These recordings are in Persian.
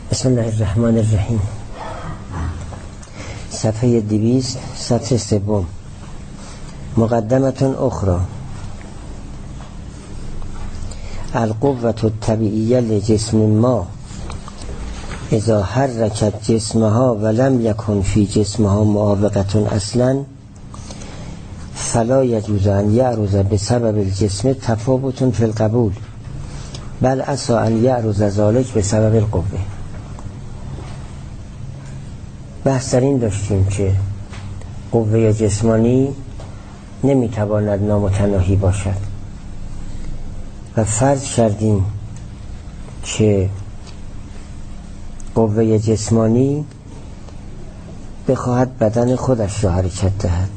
بسم الله الرحمن الرحیم. صفحه 200 سطر 3. مقدمة اخرى. القوة الطبيعية لجسم ما اذا حركت جسمها ولم يكن في جسمها معاوقة اصلا فلا يجوز ان يعرض بسبب الجسم تفاوت في القبول بل عسى ان يعرض ذلك بسبب القوة. بحث در این داشتیم که قوه جسمانی نمیتواند نامتناهی باشد و فرض کردیم که قوه جسمانی بخواهد بدن خودش را حرکت دهد.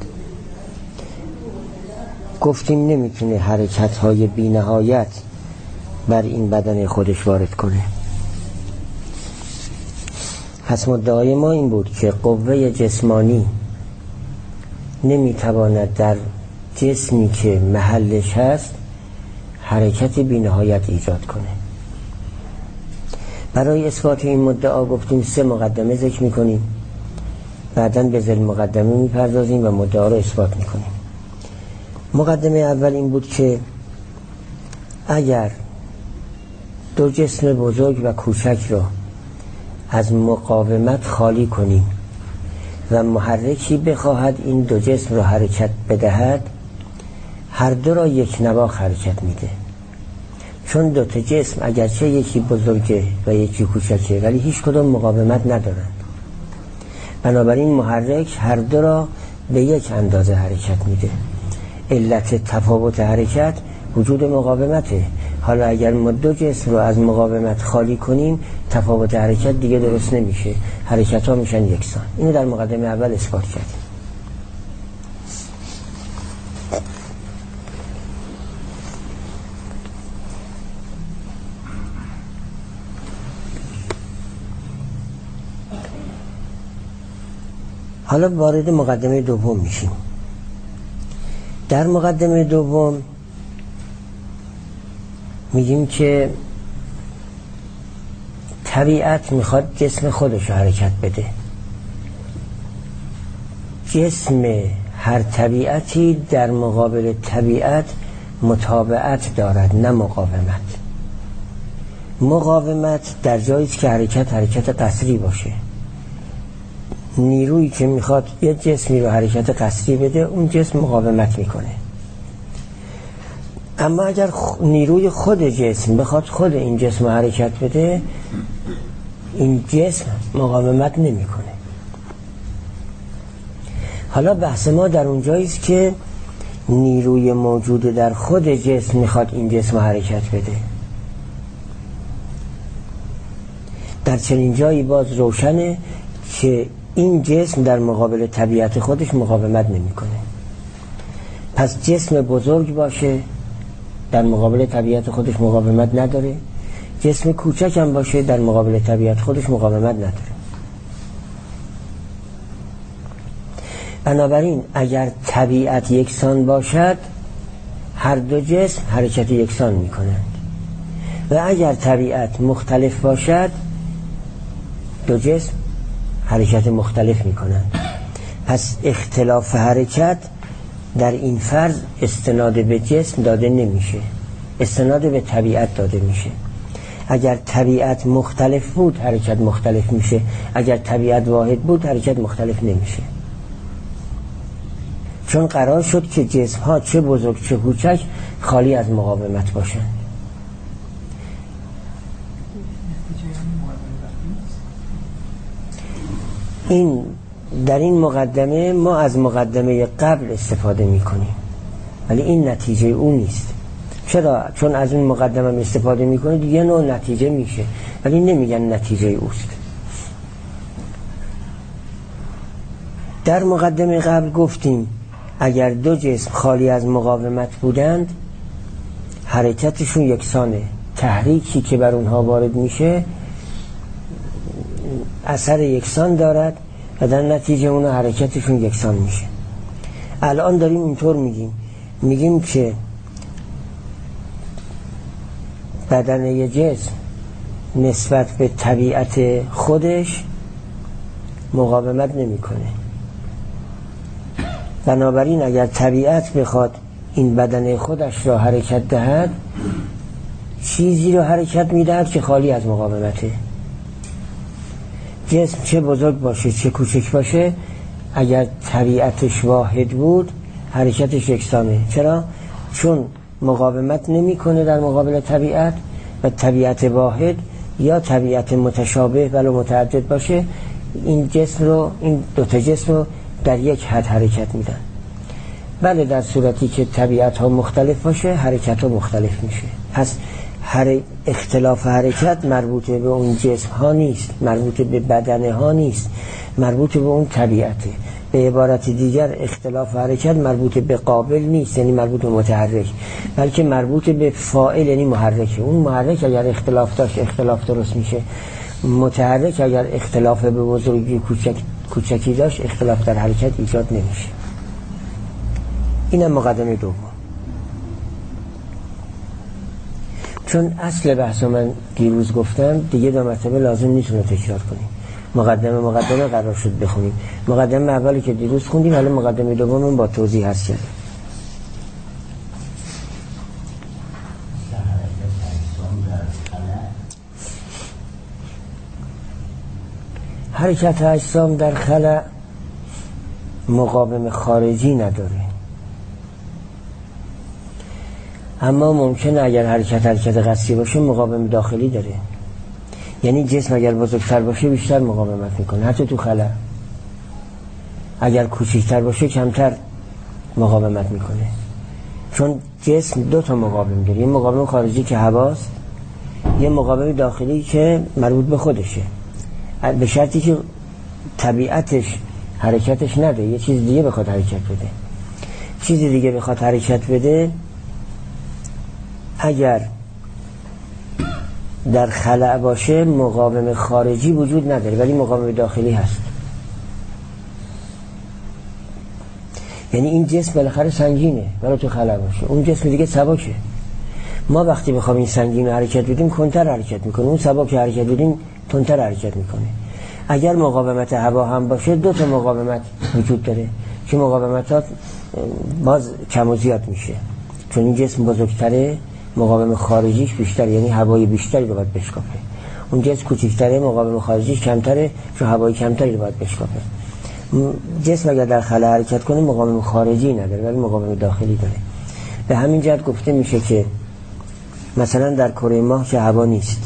گفتیم نمیتونه حرکت‌های بی‌نهایت بر این بدن خودش وارد کنه. پس مدعای ما این بود که قوه جسمانی نمیتواند در جسمی که محلش هست حرکت بی‌نهایت ایجاد کنه. برای اثبات این مدعا گفتیم 3 مقدمه ذکر میکنیم، بعداً به ذیل مقدمه میپردازیم و مدعا رو اثبات میکنیم. مقدمه اول این بود که اگر دو جسم بزرگ و کوچک را از مقاومت خالی کنیم و محرکی بخواهد این دو جسم را حرکت بدهد، هر دو را یک نواخت حرکت میده. چون دو تا جسم اگرچه یکی بزرگه و یکی کوچکه ولی هیچ کدام مقاومت ندارند، بنابراین محرک هر دو را به یک اندازه حرکت میده. علت تفاوت حرکت وجود مقاومته. حالا اگر ما دو جسم رو از مقاومت خالی کنیم تفاوت حرکت دیگه درست نمیشه، حرکت ها میشن یکسان. اینو در مقدمه اول اثبات کردیم. حالا وارد مقدمه دوم میشیم. در مقدمه دوم میگیم که طبیعت میخواد جسم خودش حرکت بده. جسم هر طبیعتی در مقابل طبیعت متابعت دارد، نه مقاومت. مقاومت در جایی که حرکت قصری باشه. نیرویی که میخواد یه جسمی رو حرکت قصری بده اون جسم مقاومت میکنه. اما اگر نیروی خود جسم بخواد خود این جسم حرکت بده این جسم مقاومت نمیکنه. حالا بحث ما در اون جاییست که نیروی موجود در خود جسم میخواد این جسم حرکت بده. در چنین جایی باز روشنه که این جسم در مقابل طبیعت خودش مقاومت نمیکنه. پس جسم بزرگ باشه در مقابل طبیعت خودش مقاومت نداره، جسم کوچک هم باشه در مقابل طبیعت خودش مقاومت نداره. بنابراین اگر طبیعت یکسان باشد هر دو جسم حرکت یکسان میکنند و اگر طبیعت مختلف باشد دو جسم حرکت مختلف میکنند. پس اختلاف حرکت در این فرض استناد به جسم داده نمیشه، استناد به طبیعت داده میشه. اگر طبیعت مختلف بود حرکت مختلف میشه، اگر طبیعت واحد بود حرکت مختلف نمیشه. چون قرار شد که جسم ها چه بزرگ چه کوچک خالی از مقاومت باشند. این در این مقدمه ما از مقدمه قبل استفاده میکنیم ولی این نتیجه اون نیست. چرا؟ چون از اون مقدمه استفاده میکنه یه نوع نتیجه میشه ولی نمیگن نتیجه اوست. در مقدمه قبل گفتیم اگر دو جسم خالی از مقاومت بودند حرکتشون یکسانه، تحریکی که بر اونها وارد میشه اثر یکسان دارد و در نتیجه اون حرکتشون یکسان میشه. الان داریم اینطور میگیم که بدن یه جسم نسبت به طبیعت خودش مقاومت نمیکنه. بنابراین اگر طبیعت بخواد این بدن خودش را حرکت دهد، چیزی را حرکت میدهد که خالی از مقاومته. جسم چه بزرگ باشه چه کوچک باشه، اگر طبیعتش واحد بود حرکتش یکسانه. چرا؟ چون مقاومت نمیکنه در مقابل طبیعت، و طبیعت واحد یا طبیعت متشابه ولو متعدد باشه، این دوتا جسم رو در یک حد حرکت میدن. بله در صورتی که طبیعت ها مختلف باشه حرکت ها مختلف میشه. پس اختلاف حرکت مربوط به اون جسم ها نیست، مربوط به بدن ها نیست، مربوط به اون طبیعته. به عبارت دیگر اختلاف حرکت مربوط به قابل نیست، یعنی مربوط به متحرک، بلکه مربوط به فاعل، یعنی محرکه. اون محرک اگر اختلاف داشت اختلاف درست میشه، متحرک اگر اختلاف به بزرگی کوچکی داشت اختلاف در حرکت ایجاد نمیشه. اینم مقدمه دوم. چون اصل بحث من دیروز گفتم دیگه 2 مرتبه لازم نیست رو تکرار کنیم. مقدمه قرار شد بخونیم. مقدمه اولی که دیروز خوندیم، حالا مقدمه دوم با توضیح هست کرد. حرکت اجسام در خلأ مقاوم خارجی نداره، اما ممکنه اگر حرکت قصدی باشه مقاوم داخلی داره. یعنی جسم اگر بزرگتر باشه بیشتر مقاومت میکنه، حتی تو خلأ. اگر کوچکتر باشه کمتر مقاومت میکنه، چون جسم 2 تا مقاوم داره. یه مقاوم خارجی که هواست، یه مقاوم داخلی که مربوط به خودشه، به شرطی که طبیعتش حرکتش نده، یه چیز دیگه بخواد حرکت بده. چیزی دیگه بخواد حرکت بده، اگر در خلأ باشه مقاوم خارجی وجود نداره ولی مقاوم داخلی هست. یعنی این جسم بالاخره سنگینه ولی تو خلأ باشه، اون جسم دیگه سبکه. ما وقتی بخوام این سنگین حرکت بدیم کنتر حرکت میکنه، اون سبک حرکت بدیم تندتر حرکت میکنه. اگر مقاومت هوا هم باشه 2 تا مقاومت وجود داره که مقاومتات باز کم و زیاد میشه، چون این جسم بزرگتره مقاوم خارجیش بیشتر، یعنی هوای بیشتری رو باید بشکافه. اون جسم کوچکتره مقاوم خارجیش کمتره، چون هوای کمتری رو باید بشکافه. جسم اگر در خلأ حرکت کنه مقاوم خارجی نداره ولی مقاوم داخلی داره. به همین جهت گفته میشه که مثلا در کره ماه که هوا نیست،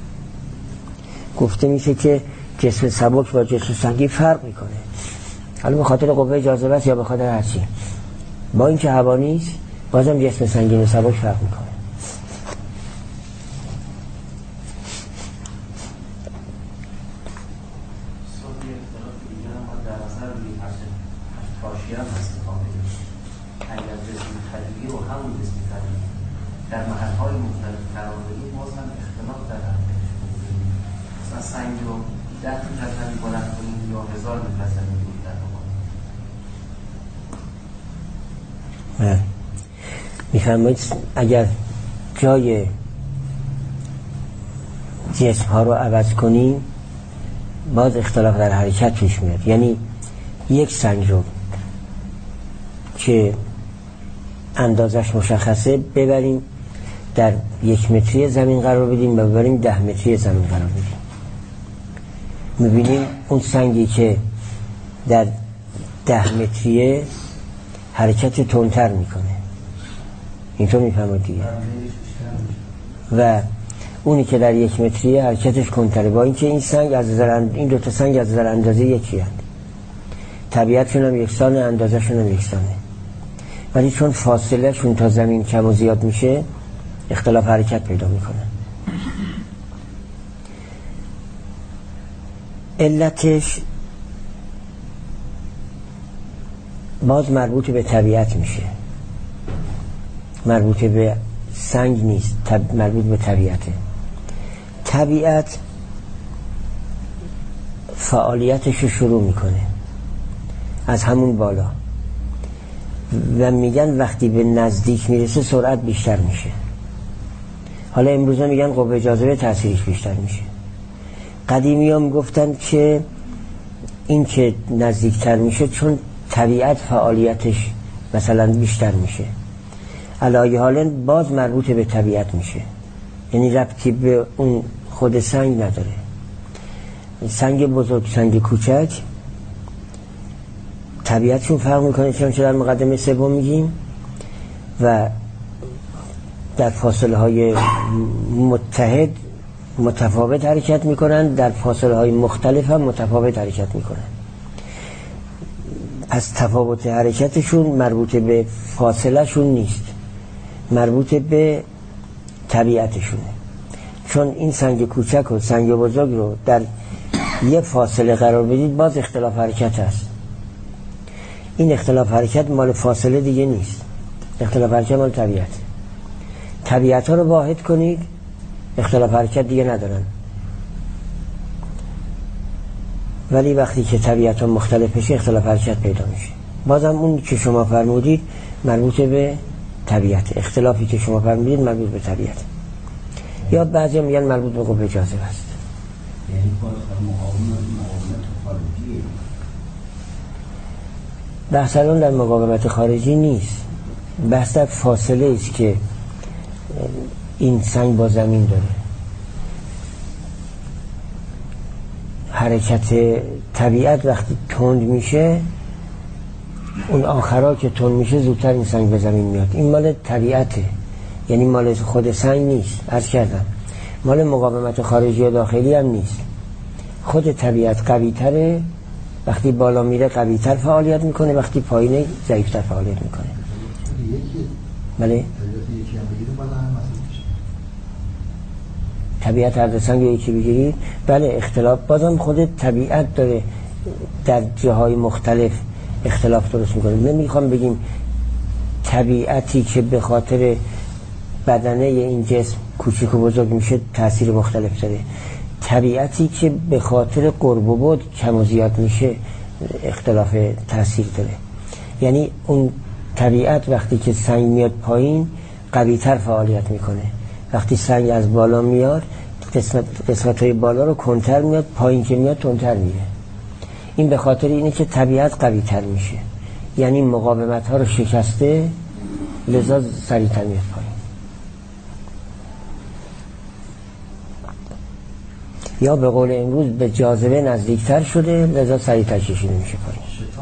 گفته میشه که جسم سبک با جسم سنگین فرق میکنه، حالا به خاطر قوه جاذبه است یا به خاطر هرچی. با اینکه هوا نیست بازم جسم سنگین و سبک فرق میکنه. در محل‌های مختلف قرار بدید باز هم اختلاف در حرکتش موجود. مثلا سنگ رو 10 متر زمین بلند کنید یا 1000 متر زمین بلند کنید. میفرمایید اگر جای جسم ها رو عوض کنیم باز اختلاف در حرکت پیش میاد. یعنی یک سنگ رو که اندازش مشخصه ببریم در 1 متری زمین قرار بدیم و ببریم 10 متری زمین قرار بدیم، میبینیم اون سنگی که در 10 متریه حرکت تندتر میکنه. اینطور میفهمید دیگه. و اونی که در 1 متریه حرکتش کندتره، با اینکه این 2 تا سنگ از نظر اندازه یکی هست، طبیعتشون هم یکسانه، اندازه‌شون هم یکسانه، ولی چون فاصله شون تا زمین کم و زیاد میشه اختلاف حرکت پیدا میکنه. علتش باز مربوط به طبیعت میشه، مربوط به سنگ نیست، مربوط به طبیعته. طبیعت فعالیتش رو شروع میکنه از همون بالا و میگن وقتی به نزدیک میرسه سرعت بیشتر میشه. حالا امروزه میگن قوه جاذبه تاثیرش بیشتر میشه. قدیمی ها میگفتن که این که نزدیکتر میشه چون طبیعت فعالیتش مثلا بیشتر میشه. علی حال باز مربوط به طبیعت میشه، یعنی ربطی به اون خود سنگ نداره. سنگ بزرگ، سنگ کوچک طبیعتشون فرق میکنه، چون در مقدمه سوم میگیم، و در فاصله های متحد متفاوت حرکت میکنن، در فاصله های مختلف هم متفاوت حرکت میکنن. پس تفاوت حرکتشون مربوط به فاصله شون نیست، مربوط به طبیعتشونه. چون این سنگ کوچک و سنگ بزرگ رو در یه فاصله قرار بدید باز اختلاف حرکت هست. این اختلاف حرکت مال فاصله دیگه نیست، اختلاف حرکت مال طبیعت. طبیعت ها رو واحد کنید، اختلاف حرکت دیگه ندارن. ولی وقتی که طبیعت ها مختلف بشه اختلاف حرکت پیدا میشه. بازم اون که شما فرمودید مربوط به طبیعت، اختلافی که شما فرمودید مربوط به طبیعت. یا بعضی میگن مربوط به قوه جاذبه است. یعنی باز مقاومت خارجی. بحث الان در مقاومت خارجی نیست، بحث در فاصله است که این سنگ با زمین داره. حرکت طبیعت وقتی تند میشه، اون آخرها که تند میشه زودتر این سنگ به زمین میاد. این مال طبیعته، یعنی مال خود سنگ نیست. عرض کردم مال مقاومت خارجی و داخلی هم نیست. خود طبیعت قوی تره، وقتی بالا میره قوی تر فعالیت میکنه، وقتی پایینه ضعیف تر فعالیت میکنه. بله؟ طبیعت هر سنگ یکی بگیرید، بله اختلاف بازم خود طبیعت داره در جاهای مختلف اختلاف درست میکنه. نمیخوام بگیم طبیعتی که به خاطر بدنه این جسم کوچیک و بزرگ میشه تأثیر مختلف داره، طبیعتی که به خاطر قرب و بعد کم و زیاد میشه اختلاف تأثیر داره. یعنی اون طبیعت وقتی که سنگ میاد پایین قوی تر فعالیت میکنه، وقتی سنگ از بالا میاد قسمت های بالا رو کنتر میاد، پایین که میاد تندتر میره. این به خاطر اینه که طبیعت قوی تر میشه، یعنی مقاومت ها رو شکسته، لذا سریعتر میاد پایین. یا به قول امروز به جاذبه نزدیکتر شده، لذا سریعتر کشیده میشه پایین.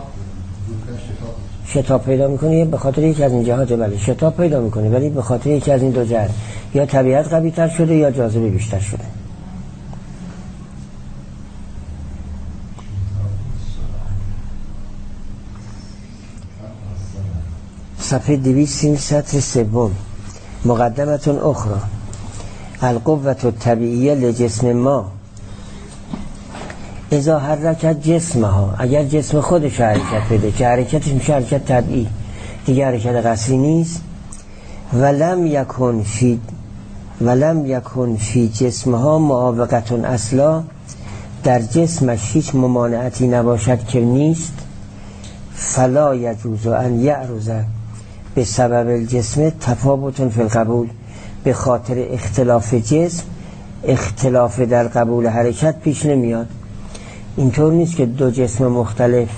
شتاب پیدا میکنه به خاطر یکی از این جهات، بله شتاب پیدا میکنه، ولی به خاطر یکی از این دو جهت، یا طبیعت قوی تر شده یا جاذبه بیشتر شده. صفحه 230 سطر سوم. مقدمتون اخرى. القوة الطبیعیه لجسم ما اذا حرکت جسمها، اگر جسم خودش حرکت بده که حرکتش میشه حرکت طبیعی، دیگه حرکت قصری نیست. ولم یکن فی جسمها معاوقتون اصلا، در جسمش هیچ ممانعتی نباشد که نیست. فلا یجوز ان یعرض به سبب الجسم تفاوت فی القبول، به خاطر اختلاف جسم اختلاف در قبول حرکت پیش نمیاد. اینطور نیست که دو جسم مختلف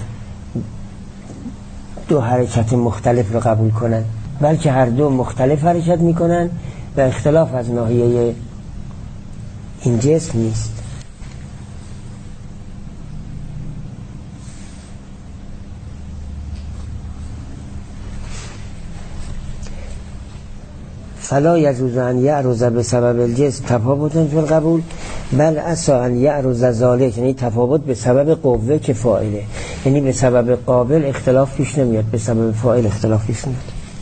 دو حرکت مختلف رو قبول کنن، بلکه هر دو مختلف حرکت میکنن و اختلاف از ناحیه این جسم نیست. فلا یجوز ان یعرض بسبب الجسم تفاوت فی القبول بل عسى ان یعرض ذلک، یعنی تفاوت به سبب قوه که فاعله، یعنی به سبب قابل اختلاف پیش نمیاد، به سبب فاعل اختلاف پیش میاد.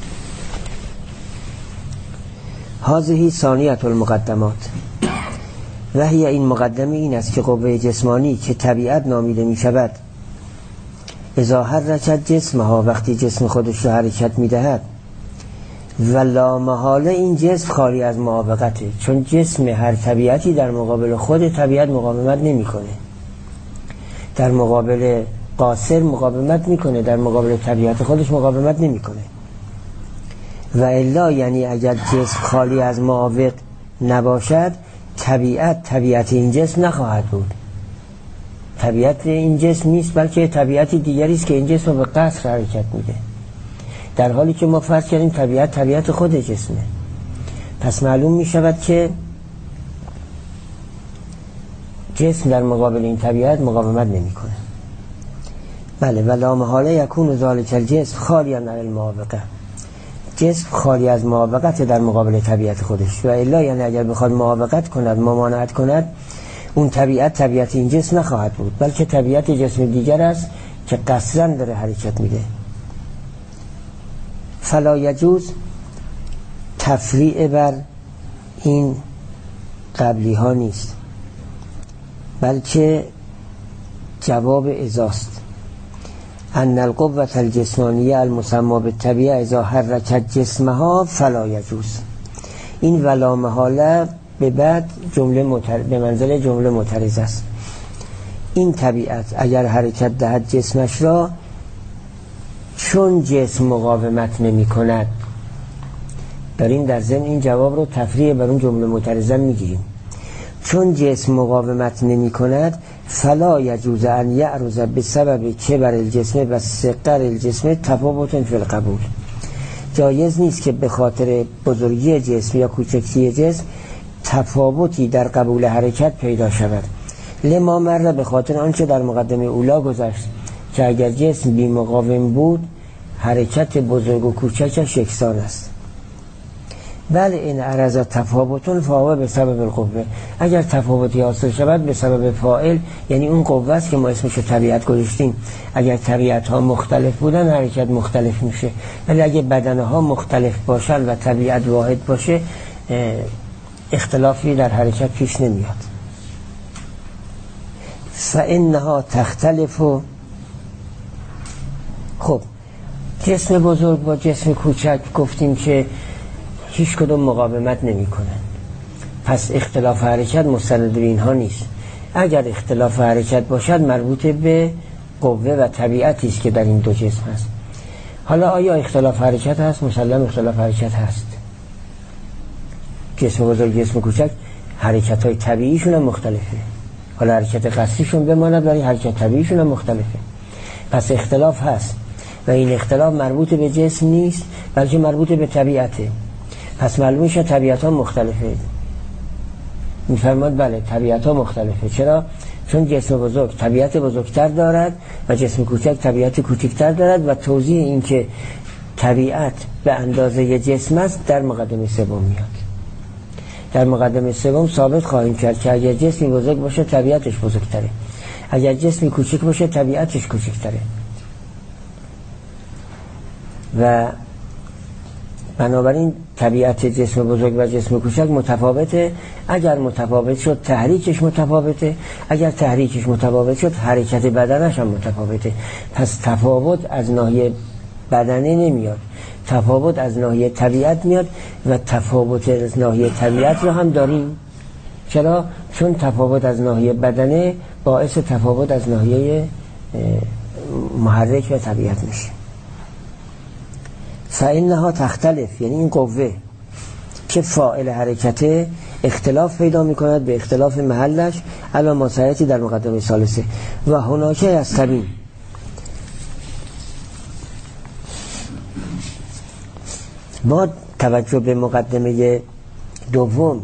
هذه ثانیه المقدمات و هی، این مقدمه این است که قوه جسمانی که طبیعت نامیده می شود اذا حرکت جسمها، وقتی جسم خودش رو حرکت می دهد، و لا محاله این جسم خالی از معاوقته، چون جسم هر طبیعتی در مقابل خود طبیعت مقاومت نمی کنه. در مقابل قاصر مقاومت میکنه، در مقابل طبیعت خودش مقاومت نمی کنه. و الا، یعنی اگر جسم خالی از معاوق نباشد طبیعت این جسم نخواهد بود. طبیعت این جسم نیست، بلکه طبیعت دیگری است که این جسم رو به قصر حرکت میده، در حالی که ما فرض کردیم طبیعت خود جسمه. پس معلوم میشود که جسم در مقابل این طبیعت مقاومت نمیکنه. بله، ولا محاله یکون ذالک الجسم خالیاً عن المعاوقه، جسم خالی از معاوقت در مقابل طبیعت خودش. و الا یعنی اگر بخواد معاوقت کند، ممانعت کند، اون طبیعت این جسم نخواهد بود، بلکه طبیعت جسم دیگر است که قصداً داره حرکت میده. فلا یجوز تفریع بر این قبلی ها نیست، بلکه جواب ازاست. ان القوة الجسمانیه المسمى بالطبیعه اذا حرکت جسمها فلا یجوز. این ولا محاله به بعد به منزل جمله معترض است. این طبیعت اگر حرکت دهد جسمش را، چون جسم مقاومت نمی کند، داریم در ضمن این جواب رو تفریع بر اون جمله معترضه میگیریم، چون جسم مقاومت نمی کند فلا یجوز ان یعرض بسبب کبر الجسم و صغر الجسم تفاوت فی القبول. جایز نیست که به خاطر بزرگی جسم یا کوچکی جسم تفاوتی در قبول حرکت پیدا شود. لما مر، به خاطر آنچه در مقدمه اولا گذشت که اگر جسم بی مقاوم بود حرکت بزرگ و کوچکش یکسان است. بله این عرض تفاوتون فاوه به سبب القوه، اگر تفاوتی حاصل شود به سبب فاعل، یعنی اون قوه است که ما اسمشو طبیعت گذاشتیم. اگر طبیعت ها مختلف بودن حرکت مختلف میشه، ولی اگه بدن ها مختلف باشن و طبیعت واحد باشه اختلافی در حرکت پیش نمیاد. فانها تختلف. خب جسم بزرگ با جسم کوچک گفتیم که هیچ کدوم مقاومت نمی کنن، پس اختلاف حرکت مستند به اینها نیست. اگر اختلاف حرکت باشد مربوط به قوه و طبیعتی است که در این دو جسم هست. حالا آیا اختلاف حرکت هست؟ مسلم اختلاف حرکت هست. جسم بزرگ جسم کوچک حرکت های طبیعیشون هم مختلفه، حالا حرکت قصدیشون بماند ولی حرکت طبیعیشون هم مختلفه. پس اختلاف هست و این اختلاف مربوط به جسم نیست بلکه مربوط به طبیعته. پس معلوم میشه طبیعت ها مختلفه. میفرماد بله طبیعت ها مختلفه. چرا؟ چون جسم بزرگ طبیعت بزرگتر دارد و جسم کوچک طبیعت کوچکتر دارد و توضیح این که طبیعت به اندازه جسم است در مقدمه سوم میاد. در مقدمه سوم ثابت خواهیم کرد که اگر جسمی بزرگ باشه طبیعتش بزرگتره، اگر جسمی کوچک باشه طبیعتش کوچکتره. و بنابراین طبیعت جسم بزرگ و جسم کوچک متفاوته. اگر متفاوت شد تحریکش متفاوته، اگر تحریکش متفاوت شد حرکت بدنش هم متفاوته. پس تفاوت از ناحیه بدنه نمیاد، تفاوت از ناحیه طبیعت میاد و تفاوت از ناحیه طبیعت رو هم داریم. چرا؟ چون تفاوت از ناحیه بدنه باعث تفاوت از ناحیه محرک و طبیعت میشه. فإنها تختلف، یعنی این قوه که فاعل حرکته اختلاف پیدا میکند به اختلاف محلش علی ما سیأتی در مقدمه ثالثه. و هناک یستبین، با توجه به مقدمه دوم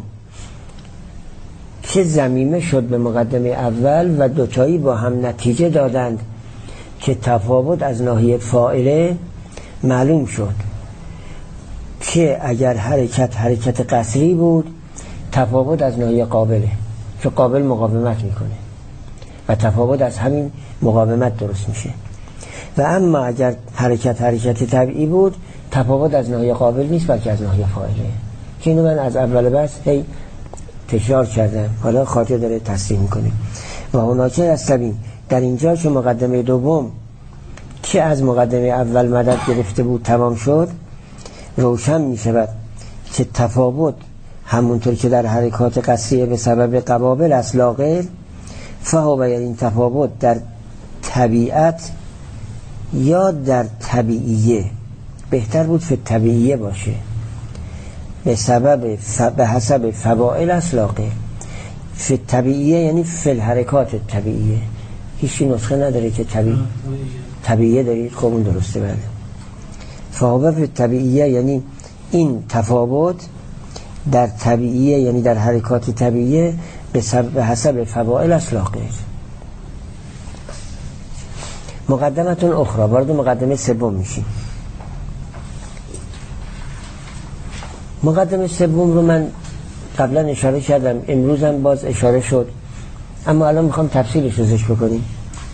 که ضمیمه شد به مقدمه اول و دوتایی با هم نتیجه دادند که تفاوت از ناحیه فاعله، معلوم شد که اگر حرکت قصری بود تفاوت از ناحیه قابله، که قابل مقاومت میکنه و تفاوت از همین مقاومت درست میشه. و اما اگر حرکت طبیعی بود تفاوت از ناحیه قابل نیست بلکه از ناحیه فاعله، که اینو من از اول بس تکرار کردم، حالا خاطر داره تصریح میکنه. و هناکه یستبین، در اینجا که مقدمه دوم که از مقدمه اول مدد گرفته بود تمام شد، روشن می شود که تفاوت همونطور که در حرکات قصریه به سبب قبابل است لا غیر، فهو، یعنی این تفاوت در طبیعت یا در طبیعیه، بهتر بود که طبیعیه باشه، به حسب فواعل اسلاقه. فی طبیعیه یعنی فی الحرکات طبیعیه. هیچی نسخه نداره که طبیعیه دارید؟ خب اون درسته. بله. فهو فی طبیعیه یعنی این تفاوت در طبیعیه یعنی در حرکات طبیعیه به حسب فواعل اسلاقه. مقدمتون اخرى، وارد مقدمه سوم میشیم. مقدمه سوم رو من قبلا اشاره کردم، امروز هم باز اشاره شد، اما الان میخوام تفصیلش رو ذکر بکنیم.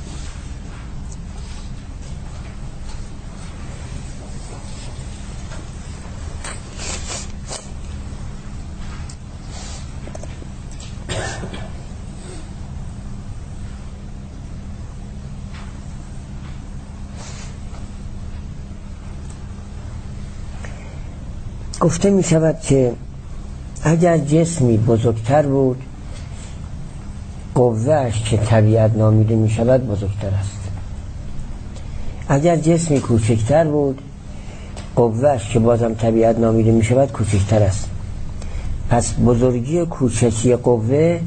گفته می شود که اگر جسمی بزرگتر بود، قوهش که طبیعت نامیده می شود بزرگتر است. اگر جسمی کوچکتر بود، قوهش که بازم طبیعت نامیده می شود کوچکتر است. پس بزرگی و کوچکی قوه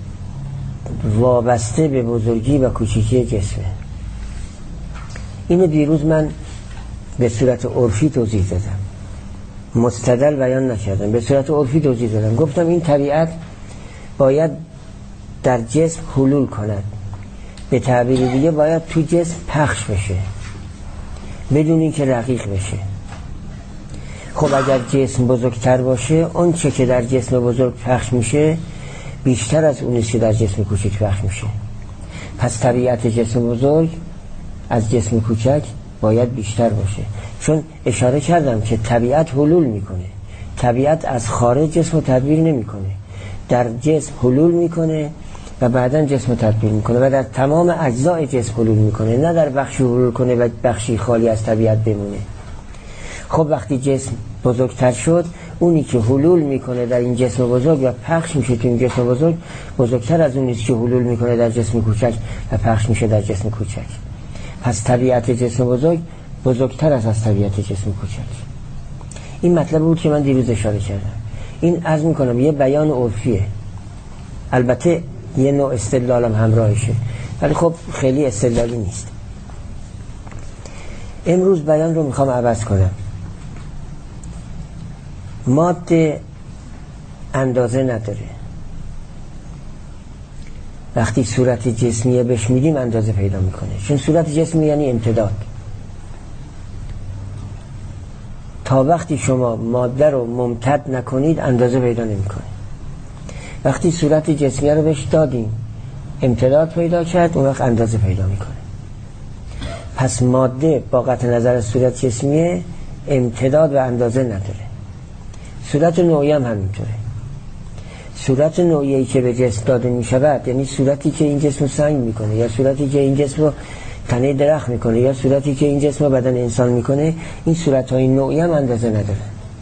وابسته به بزرگی و کوچکی جسمه. اینو دیروز من به صورت عرفی توضیح دادم، مستدل بیان نکردم، به صورت عرفی توضیح دادم. گفتم این طبیعت باید در جسم حلول کند، به تعبیر دیگه باید تو جسم پخش بشه بدون اینکه رقیق بشه. خب اگر جسم بزرگتر باشه، اون چه که در جسم بزرگ پخش میشه بیشتر از اون که در جسم کوچک پخش میشه. پس طبیعت جسم بزرگ از جسم کوچک باید بیشتر باشه، چون اشاره کردم که طبیعت حلول میکنه. طبیعت از خارج جسم رو تدبیر نمیکنه، در جسم حلول میکنه و بعداً جسم رو تدبیر میکنه و در تمام اجزای جسم حلول میکنه، نه در بخشی حلول کنه و بخشی خالی از طبیعت بمونه. خب وقتی جسم بزرگتر شد، اونی که حلول میکنه در این جسم بزرگ و پخش میشه تو این جسم بزرگ بزرگتر از اونی که حلول میکنه در جسم کوچک و پخش میشه در جسم کوچک. پس طبیعت جسم بزرگ بزرگتر از طبیعت جسم کوچک. این مطلب بود که من دیروز اشاره کردم. این عرض میکنم یه بیان عرفیه، البته یه نوع استدلالم همراهشه، ولی خب خیلی استدلالی نیست. امروز بیان رو میخوام عوض کنم. ماده اندازه نداره، وقتی صورت جسمیه بهش میدیم اندازه پیدا میکنه، چون صورت جسمی یعنی امتداد. تا وقتی شما ماده رو ممتد نکنید اندازه پیدا نمیکنه. وقتی صورت جسمیه رو بهش دادیم امتداد پیدا کرد، اون وقت اندازه پیدا میکنه. پس ماده با قطع نظر از صورت جسمیه امتداد و اندازه نداره. صورت نوعی هم همینطوره. صورت نوعی که به جسم داده می شود، یعنی صورتی که این جسم رو سنگ میکنه، یا صورتی که این جسم رو تنه درخت میکنه، یا صورتی که این جسم رو بدن انسان میکنه، این صورت های نوعی هم اندازه نداره.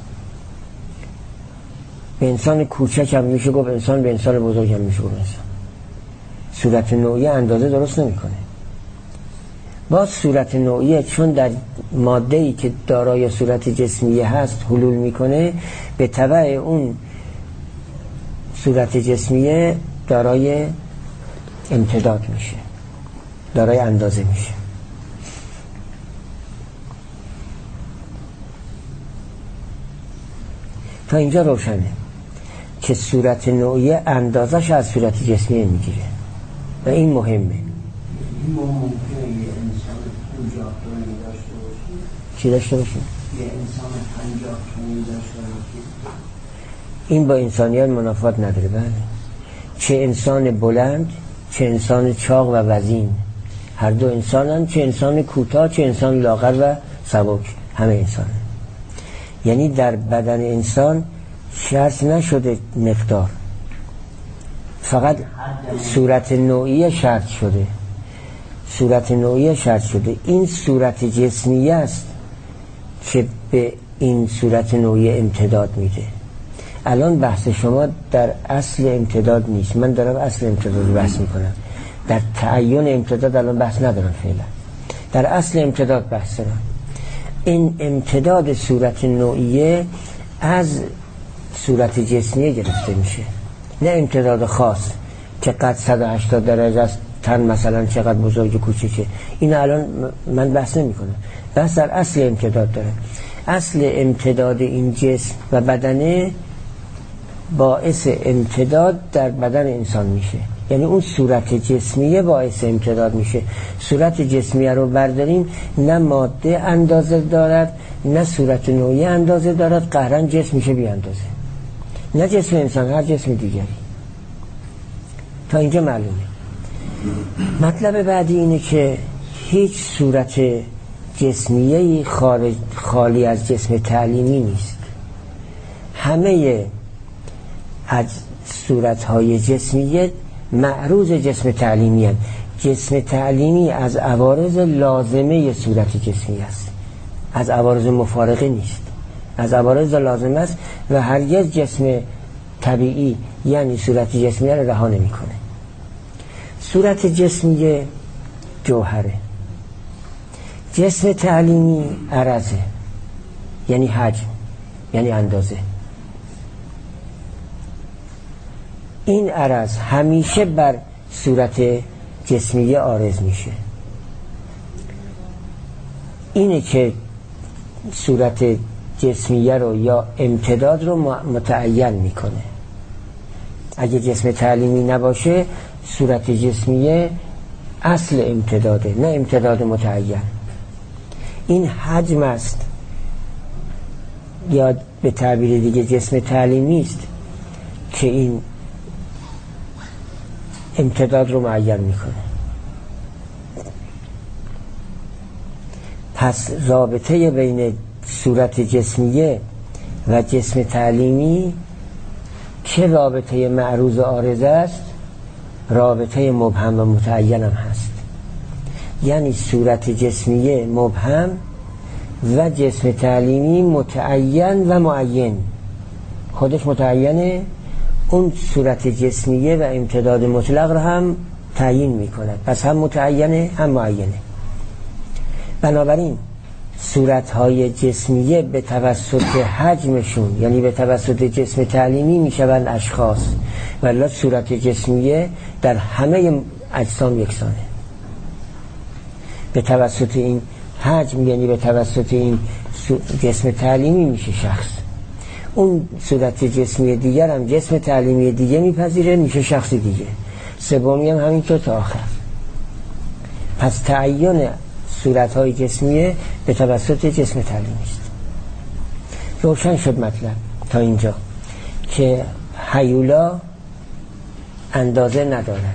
به انسان کوچک هم میشه گفت انسان، به انسان بزرگ هم میشه گفت انسان. صورت نوعی اندازه درست نمیکنه. باز صورت نوعی چون در ماده‌ای که دارای صورت جسمیه هست حلول میکنه، به تبع اون صورت جسمیه دارای امتداد میشه، دارای اندازه میشه. تا اینجا روشنه که صورت نوعی اندازش از صورت جسمیه میگیره و این مهمه. این ممکنه یه انسان 50 تونی داشته باشه؟ چی داشته باشه؟ یه انسان 50 تونی داشته باشه؟ این با انسانیت منافات نداره. بله، چه انسان بلند چه انسان چاق و وزین، هر دو انسانن، چه انسان کوتاه چه انسان لاغر و سبک، همه انسانن. یعنی در بدن انسان شرط نشده مقدار، فقط صورت نوعی شرط شده. صورت نوعی شرط شده. این صورت جسمیه است که به این صورت نوعی امتداد میده. الان بحث شما در اصل امتداد نیست، من دارم اصل امتداد بحث میکنم. در تعین امتداد الان بحث ندارم فعلا، در اصل امتداد بحث دارم. این امتداد صورت نوعیه از صورت جسمیه گرفته میشه، نه امتداد خاص که قد 180 درجه است، تن مثلا چقدر بزرگ کوچیکه. این الان من بحث نمی کنم، بحث در اصل امتداد داره. اصل امتداد این جسم و بدنه باعث امتداد در بدن انسان میشه، یعنی اون صورت جسمیه باعث امتداد میشه. صورت جسمیه رو برداریم، نه ماده اندازه دارد نه صورت نوعی اندازه دارد، قهرن جسم میشه بی اندازه، نه جسم انسان، هر جسم دیگری. تا اینجا معلومه. مطلب بعدی اینه که هیچ صورت جسمیه‌ای خالی از جسم تعلیمی نیست. همه از صورت‌های جسمیه معروض جسم تعلیمی هست. جسم تعلیمی از عوارض لازمه صورت جسمی است، از عوارض مفارقه نیست، از عوارض لازمه است و هرگز جسم طبیعی یعنی صورت جسمیه را رها نمی‌کنه. صورت جسمی جوهره، جسم تعلیمی عرضه، یعنی حجم، یعنی اندازه. این عرض همیشه بر صورت جسمیه عارض میشه. اینه که صورت جسمیه رو یا امتداد رو متعین میکنه. اگه جسم تعلیمی نباشه صورت جسمیه اصل امتداده، نه امتداد متعین. این حجم است، یا به تعبیر دیگه جسم تعلیمی است که این امتداد رو معین میکنه. پس رابطه بین صورت جسمیه و جسم تعلیمی که رابطه معروض عارضه است، رابطه مبهم و متعین هم هست. یعنی صورت جسمیه مبهم و جسم تعلیمی متعین و معین. خودش متعینه، اون صورت جسمیه و امتداد مطلق رو هم تعیین میکند، پس هم متعینه هم معینه. بنابراین صورتهای جسمیه به توسط حجمشون، یعنی به توسط جسم تعلیمی میشوند اشخاص، ولی صورت جسمیه در همه اجسام یکسانه. به توسط این حجم، یعنی به توسط این جسم تعلیمی میشه شخص. اون صورت جسمی دیگر هم جسم تعلیمی دیگه میپذیره، میشه شخص دیگه. سومی هم همینطور تا آخر. پس تعین صورتهای جسمیه به توسط جسم تعلیمی است. روشن شد مطلب تا اینجا که هیولا اندازه ندارد،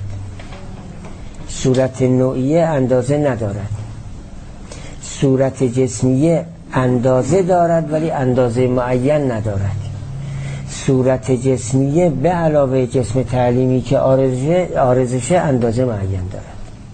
صورت نوعیه اندازه ندارد، صورت جسمیه اندازه دارد ولی اندازه معین ندارد. صورت جسمیه به علاوه جسم تعلیمی که عارضشه اندازه معین دارد.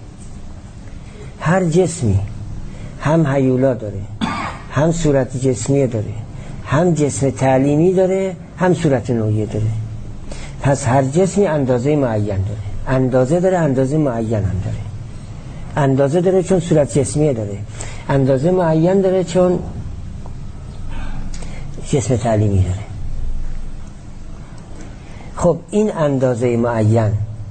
هر جسمی هم هیولا داره، هم صورت جسمیه داره، هم جسم تعلیمی داره، هم صورت نوعیه داره. پس هر جسمی اندازه معین داره، اندازه داره، اندازه معین هم داره. اندازه داره چون صورت جسمیه داره، اندازه معین داره چون جسم تعلیمی داره. خب این اندازه معین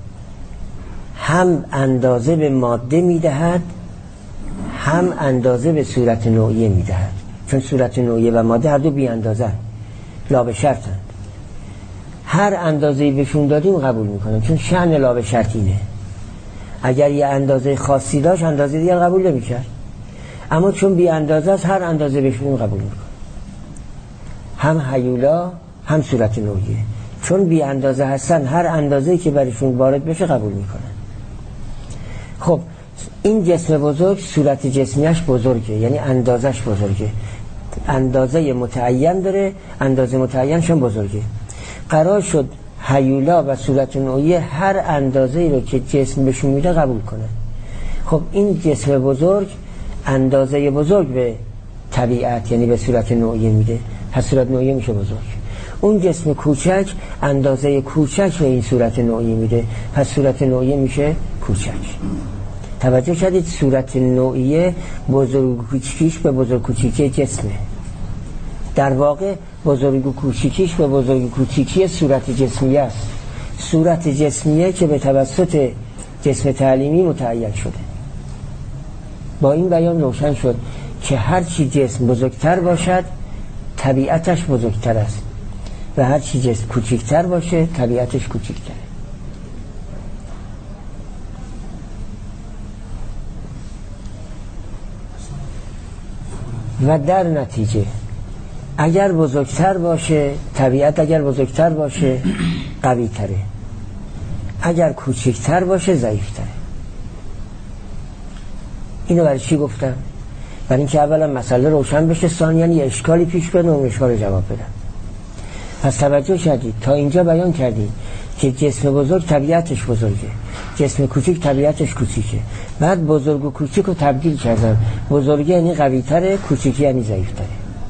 هم اندازه به ماده میدهد، هم اندازه به صورت نوعیه میدهد، چون صورت نوعیه و ماده هر دو بی اندازه لا به شرطند. هر اندازه‌ای بهشون دادیم قبول میکنن، چون شأن لا به شرط اینه. اگر یه اندازه خاصی داشت اندازه دیگر قبول نمیکرد، اما چون بی اندازه است هر اندازه بهشون قبول میکنه. هم هیولا هم صورت نوعیه، چون بی اندازه هستن هر اندازه‌ای که برشون وارد بشه قبول میکنن. خب این جسم بزرگ صورت جسمیش بزرگه، یعنی اندازش بزرگه، اندازه متعین داره، اندازه متعینشون بزرگه. قرار شد هیولا و صورت نوعیه هر اندازه‌ای رو که جسم بهشون میده قبول کنه. خب این جسم بزرگ اندازه بزرگ به طبیعت یعنی به صورت نوعیه میده، پس صورت نوعیه میشه بزرگ. اون جسم کوچک اندازه کوچک به این صورت نوعیه میده، پس صورت نوعیه میشه کوچک. توجه کردید؟ صورت نوعیه بزرگ کوچیکیش به بزرگ کوچیکی جسمه. در واقع بزرگ و کوچیکیش به بزرگ و کوچیکی صورت جسمیه است. صورت جسمیه که به توسط جسم تعلیمی متعین شده. با این بیان روشن شد که هر چی جسم بزرگتر باشد طبیعتش بزرگتر است و هر چی جسم کوچکتر باشه طبیعتش کوچکتره. و در نتیجه اگر بزرگتر باشه طبیعت، اگر بزرگتر باشه قوی تره، اگر کوچکتر باشه ضعیف تره. اینو برای چی گفتم؟ برای اینکه اولا مسئله روشن بشه، ثانیاً یه اشکالی پیش بیاد و اون اشکال رو جواب بدم. پس توجه کردید تا اینجا بیان کردیم که جسم بزرگ طبیعتش بزرگه، جسم کوچیک طبیعتش کوچیکه. بعد بزرگ و کوچیک رو تبدیل کردم. بزرگی یعنی قوی تره، کوچیکی یعنی ضعیف تره.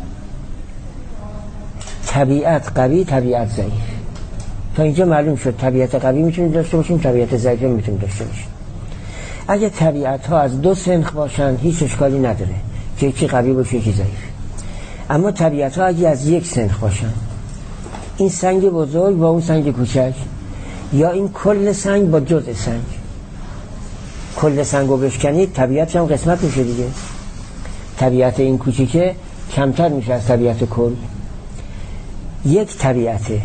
طبیعت قوی، طبیعت ضعیف. تا اینجا معلوم شد طبیعت قوی میتونیم داشته باشیم، طبیعت ضعیف میتونیم داشته باشیم. اگه طبیعت ها از دو سنخ باشن هیچ اشکالی نداره که یکی قوی باشه یکی ضعیف. اما طبیعت ها اگه از یک سنخ باشن، این سنگ بزرگ با اون سنگ کوچک، یا این کل سنگ با جزء سنگ، کل سنگ رو بشکنید طبیعت هم قسمت میشه دیگه. طبیعت این کوچیکه کمتر میشه از طبیعت کل. یک طبیعته،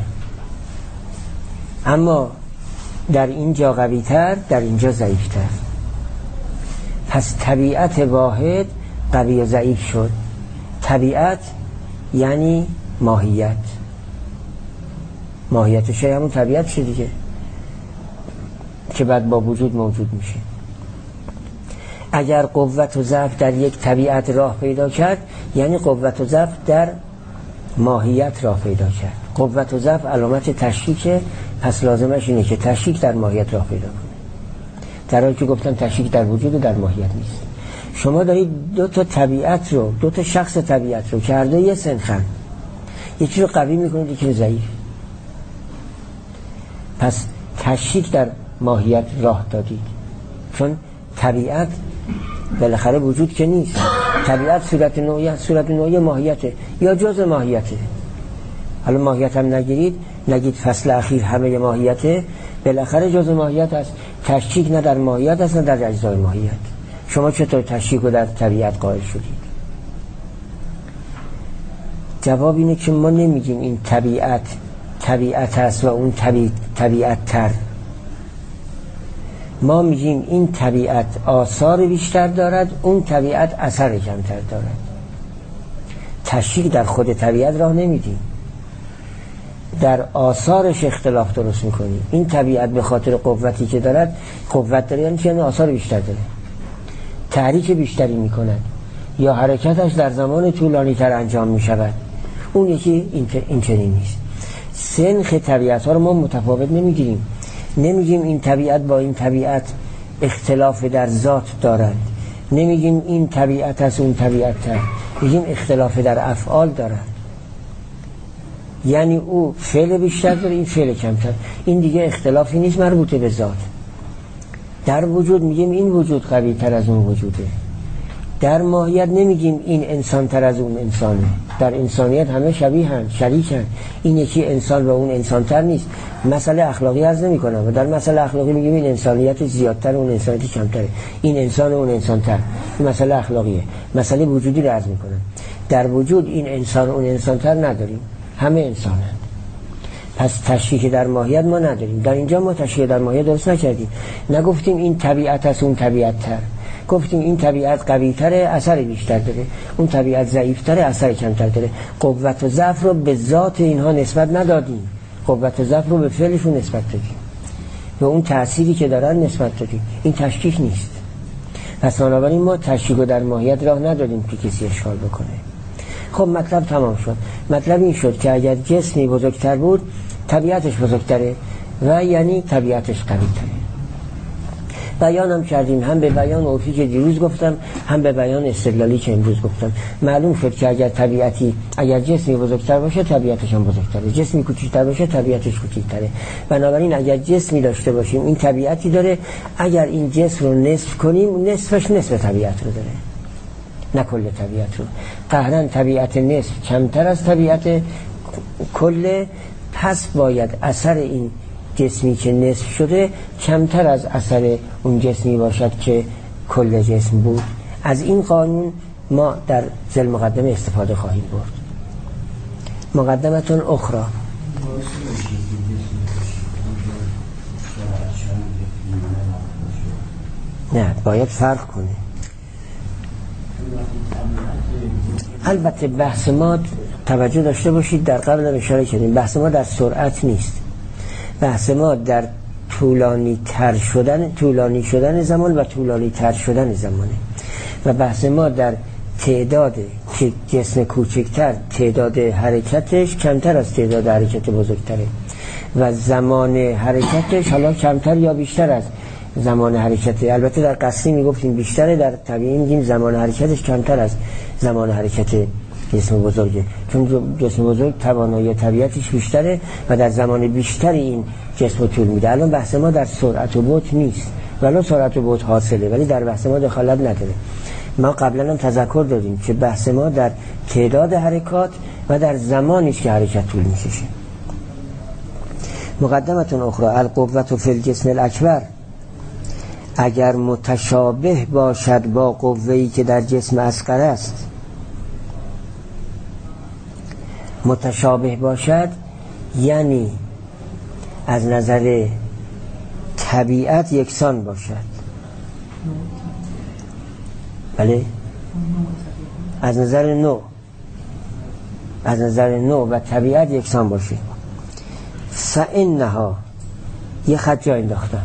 اما در اینجا قوی تر، در اینجا ضعیف تر. پس طبیعت واحد قوی و ضعیف شد. طبیعت یعنی ماهیت، ماهیت شای همون طبیعت شد دیگه که بعد با وجود موجود میشه. اگر قوت و ضعف در یک طبیعت راه پیدا کرد یعنی قوت و ضعف در ماهیت راه پیدا کرد. قوت و ضعف علامت تشکیکه، پس لازمش اینه که تشکیک در ماهیت راه پیدا کنه، در حالی که گفتم تشکیک در وجود و در ماهیت نیست. شما دارید دو تا طبیعت رو، دو تا شخص طبیعت رو که هر دو یه سنخن، یکی رو قوی میکنید یکی رو ضعیف. پس تشکیک در ماهیت راه دادید، چون طبیعت بالاخره وجود که نیست. طبیعت صورت نوعی ماهیته یا جزء ماهیته. حالا ماهیت هم نگید فصل اخیر همه ماهیته، بالاخره جزء ماهیت است. تشکیک نه در ماهیت است نه در اجزای ماهیت. شما چطور تشکیک رو در طبیعت قائل شدید؟ جواب اینه که ما نمیگیم این طبیعت است و اون طبیعت تر. ما میگیم این طبیعت آثار بیشتر دارد، اون طبیعت اثر کمتر دارد. تشکیک در خود طبیعت راه نمیدیم، در آثارش اختلاف درست میکنیم. این طبیعت به خاطر قوتی که دارد، قوت داره یعنی که آثار بیشتر داره، تحریک بیشتری میکند یا حرکتش در زمان طولانی تر انجام میشود. اون یکی این چنین نیست. سنخ طبیعت ها رو ما متفاوت نمیگیریم. نمیگیم این طبیعت با این طبیعت اختلاف در ذات دارد، نمیگیم این طبیعت از اون طبیعت تر، میگیم اختلاف در افعال دارد. یعنی او فعل بیشتر داره این فعل کمتر. این دیگه اختلافی نیست مربوطه به ذات. در وجود میگیم این وجود قوی تر از اون وجوده. در ماهیت نمیگیم این انسان تر از اون انسانه. در انسانیت همه شبیهن، شریکن. این یکی انسان و اون انسان تر نیست. مسئله اخلاقی عرض نمی کنم و در مسئله اخلاقی میگیم این انسانیت زیادتر و اون انسانیت کمتره، این انسان و اون انسان تر. این مسئله اخلاقیه. مسئله وجودی رو عرض میکنم. در وجود این انسان و اون انسان تر نداریم، همه انسانن. پس تشکیک در ماهیت ما نداریم. در اینجا ما تشکیک در ماهیت درست نکردیم. نگفتیم این طبیعت از اون طبیعت تر، گفتیم این طبیعت قوی تره اثر بیشتر داره، اون طبیعت ضعیف تره اثر کمتر داره. قوت و ضعف رو به ذات اینها نسبت ندادیم، قوت و ضعف رو به فعلشون نسبت دادیم، به اون تأثیری که دارن نسبت دادیم. این تشکیک نیست. پس بنابراین ما تشکیک رو در ماهیت راه ندادیم که کسی اشکال بکنه. خب مطلب تمام شد. مطلب این شد که اگر جسمی بزرگتر بود طبیعتش بزرگتره و یعنی طبیعتش قوی تره. بیانم کردیم، هم به بیان عرفی که دیروز گفتم هم به بیان استدلالی که امروز گفتم. معلوم شد که اگر جسمی بزرگتر باشه طبیعتش هم بزرگتره، جسمی کوچکتر باشه طبیعتش کوچکتره. بنابراین اگر جسمی داشته باشیم این طبیعتی داره، اگر این جسم رو نصف کنیم نصفش نصف طبیعت رو داره، نه کل طبیعت رو. قهرن طبیعت نصف کمتر از طبیعت کل، پس باید اثر این جسمی که نصف شده کمتر از اثر اون جسمی باشد که کل جسم بود. از این قانون ما در ذیل مقدمه استفاده خواهیم برد. مقدمتون اخرى. نه، باید فرق کنه. البته بحث ما توجه داشته باشید، در قبل هم اشاره کردیم، بحث ما در سرعت نیست، بحث ما در طولانی شدن زمان و طولانی تر شدن زمانه و بحث ما در تعداد که جسم کوچکتر تعداد حرکتش کمتر از تعداد حرکت بزرگتره و زمان حرکتش حالا کمتر یا بیشتر از زمان حرکته. البته در قصری میگفتیم بیشتره، در طبیعی میگیم زمان حرکتش کمتر از زمان حرکت جسم بزرگه، چون جسم بزرگ توانایی طبیعتش بیشتره و در زمان بیشتری این جسم طول میده. الان بحث ما در سرعت و بعد نیست، ولی سرعت و بعد حاصله ولی در بحث ما دخالت نداره. ما قبلا هم تذکر دادیم که بحث ما در تعداد حرکات و در زمانیش که حرکت طول میکشه. مقدمتون اخرى. القوة فی الجسم الاکبر، اگر متشابه باشد با قوه‌ای که در جسم اصغر است، متشابه باشد یعنی از نظر طبیعت یکسان باشد. بله، از نظر نوع و طبیعت یکسان باشه. فإنها، یه خط جا انداختم،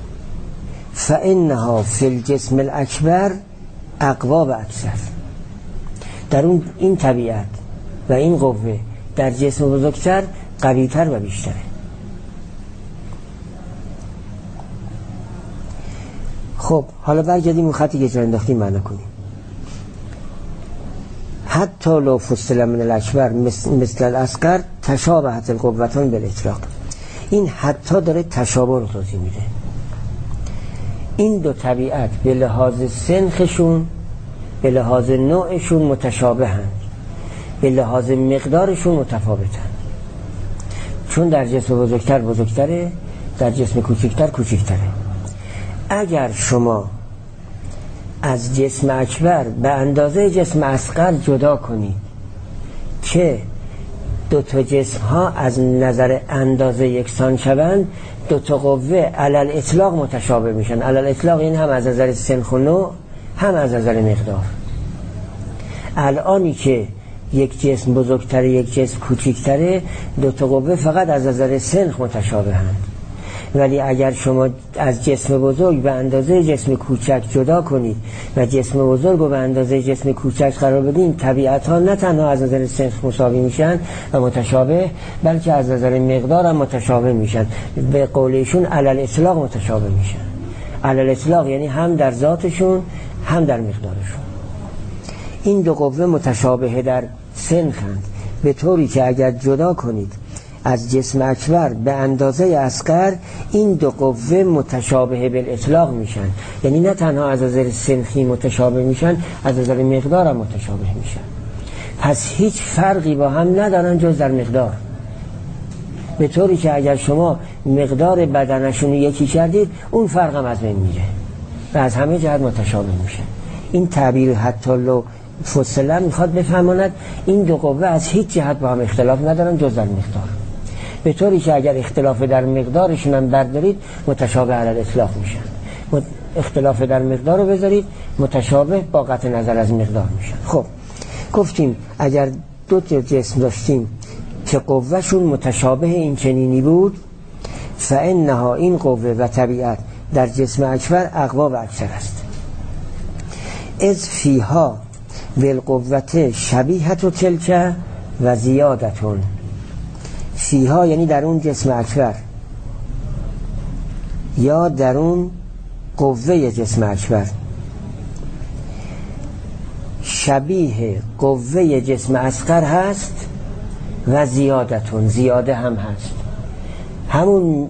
فإنها فی الجسم الاکبر اقوا و اکثر، در اون این طبیعت و این قوه در جسم بزرگتر قویتر و بیشتره. خب حالا برگردیم اون خطی که جا انداختیم معنا کنیم. حتی لو فصل من الاکبر مثل الاصغر تشابهت القوتان بالاطلاق. این حتی داره تشابه رو توضیح میده. این دو طبیعت به لحاظ سنخشون، به لحاظ نوعشون متشابهند، به لحاظ مقدارشون متفاوتند. چون در جسم بزرگتر بزرگتره، در جسم کوچکتر کوچکتره. اگر شما از جسم اکبر به اندازه جسم اصغر جدا کنید که دو تا جسم ها از نظر اندازه یکسان شوند، دو تا قوه علل اطلاق متشابه میشن. علل اطلاق این هم از نظر سنخ و نوع هم از نظر مقدار. الانی که یک جسم بزرگتره یک جسم کوچکتره، دو تا قوه فقط از نظر سنخ متشابه هند. ولی اگر شما از جسم بزرگ به اندازه جسم کوچک جدا کنید و جسم بزرگ رو به اندازه جسم کوچک قرار بدین، طبیعت ها نه تنها از نظر سنخ مساوی میشن و متشابه، بلکه از نظر مقدار هم متشابه میشن. به قولشون علل اطلاق متشابه میشن. علل اطلاق یعنی هم در ذاتشون هم در مقدارشون. این دو قوه متشابه در سنخند، به طوری که اگر جدا کنید از جسم اکبر به اندازه اصغر، این دو قوه متشابه بالاطلاق میشن. یعنی نه تنها از نظر سنخی متشابه میشن، از نظر مقدار هم متشابه میشن. پس هیچ فرقی با هم ندارن جز در مقدار، به طوری که اگر شما مقدار بدنشون یکی کردید، اون فرق هم از بین میره و از همه جهت متشابه میشه. این تعبیر حتی لو فصله میخواد بفهماند این دو قوه از هیچ جهت با هم اختلاف ندارن جز در مقدار، به طوری که اگر اختلاف در مقدارشون هم بردارید متشابه علی الاطلاق میشن. اختلاف در مقدار رو بذارید، متشابه با قطع نظر از مقدار میشن. خب گفتیم اگر دو جسم داشتیم که قوهشون متشابه این چنینی بود، فإنها، این قوه و طبیعت در جسم اکبر اقوا و اکثر است. از فیها بالقوة شبیهة تلک و زیادتون. فیها یعنی در اون جسم اکبر یا در اون قوه جسم اکبر، شبیه قوه جسم اصغر هست و زیادتون، زیاده هم هست. همون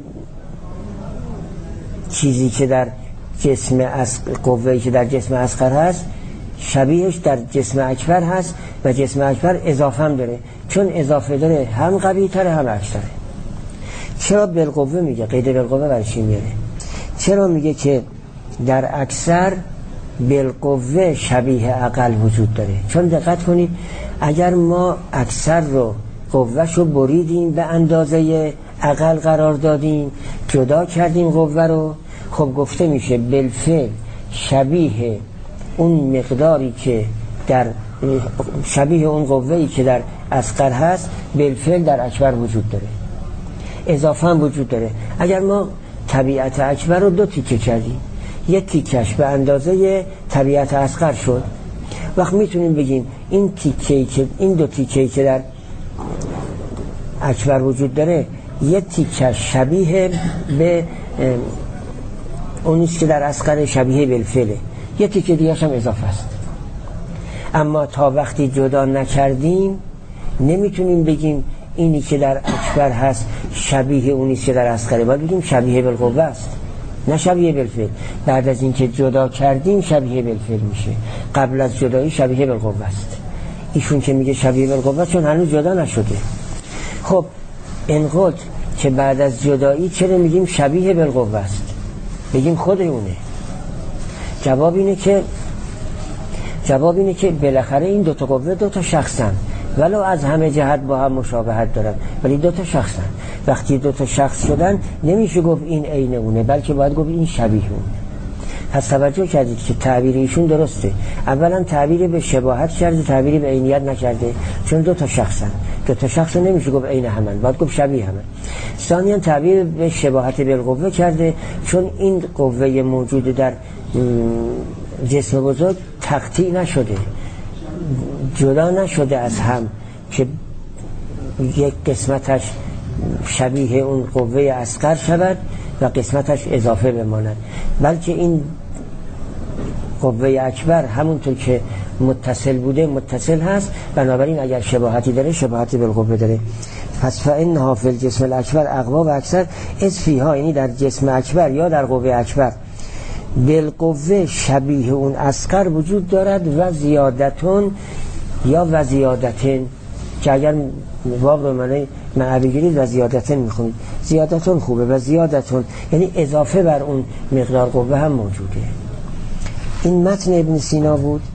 چیزی که در جسم قوه‌ای که در جسم اصغر هست شبیهش در جسم اکبر هست و جسم اکبر اضافه هم داره، چون اضافه داره هم قوی تره هم اکثره. چرا بالقوه میگه؟ قید بالقوه برای چی میاره؟ چرا میگه که در اکثر بالقوه شبیه اقل وجود داره؟ چون دقت کنید اگر ما اکثر رو قوهشو بریدیم به اندازه اقل قرار دادیم، جدا کردیم قوه رو، خب گفته میشه بالفعل شبیه اون مقداری که در شبیه اون قوه‌ای که در اصغر هست بالفعل در اکبر وجود داره، اضافه هم وجود داره. اگر ما طبیعت اکبر رو 2 تیکه کردیم، یک تیکش به اندازه طبیعت اصغر شد، وقت میتونیم بگیم این تیکه‌ای که این 2 تیکه‌ای که در اکبر وجود داره یک تیکش شبیه به اونیست که در اصغر، شبیه بالفعله، یک تیکه دیگه هم اضافه است. اما تا وقتی جدا نکردیم نمیتونیم بگیم اینی که در اکبر هست شبیه اونیست که در اصغره، باید بگیم شبیه بالقوه است، نه شبیه بالفعل. بعد از اینکه جدا کردیم شبیه بالفعل میشه، قبل از جدایی شبیه بالقوه است. ایشون که میگه شبیه بالقوه چون هنوز جدا نشده. خب انقدر که بعد از جدایی چرا میگیم شبیه بالقوه است؟ بگیم خود اونه. جواب اینه که بالاخره این 2 تا قوه 2 تا شخصن، ولو از همه جهت با هم مشابهت دارن، ولی 2 تا شخصن. وقتی 2 تا شخص شدن نمیشه گفت این عین اونه، بلکه باید گفت این شبیه اونه. پس توجه کردید که تعبیر ایشون درسته. اولا تعبیر به شباهت کرده، تعبیر به عینیت نکرده، چون 2 تا شخصن. 2 تا شخص نمیشه گفت عین همن، باید گفت شبیه همن. ثانیاً تعبیر به شباهت بالقوه کرده، چون این قوه موجود در جسم بزرگ تقطیع نشده، جدا نشده از هم که یک قسمتش شبیه اون قوه اصغر شود و قسمتش اضافه بماند، بلکه این قوه اکبر همونطور که متصل بوده متصل هست، بنابراین اگر شباهتی داره شباهتی بالقوه داره. پس فإنها فی الجسم الاکبر اقوا و اکثر، از فیها یعنی در جسم اکبر یا در قوه اکبر بالقوه شبیه اون اصغر وجود دارد و زیادتون یا و زیادتن، که اگر واو رو معنی بگیرید و زیادتن میخونید، زیادتون خوبه و زیادتون یعنی اضافه بر اون مقدار قوه هم موجوده. این متن ابن سینا بود.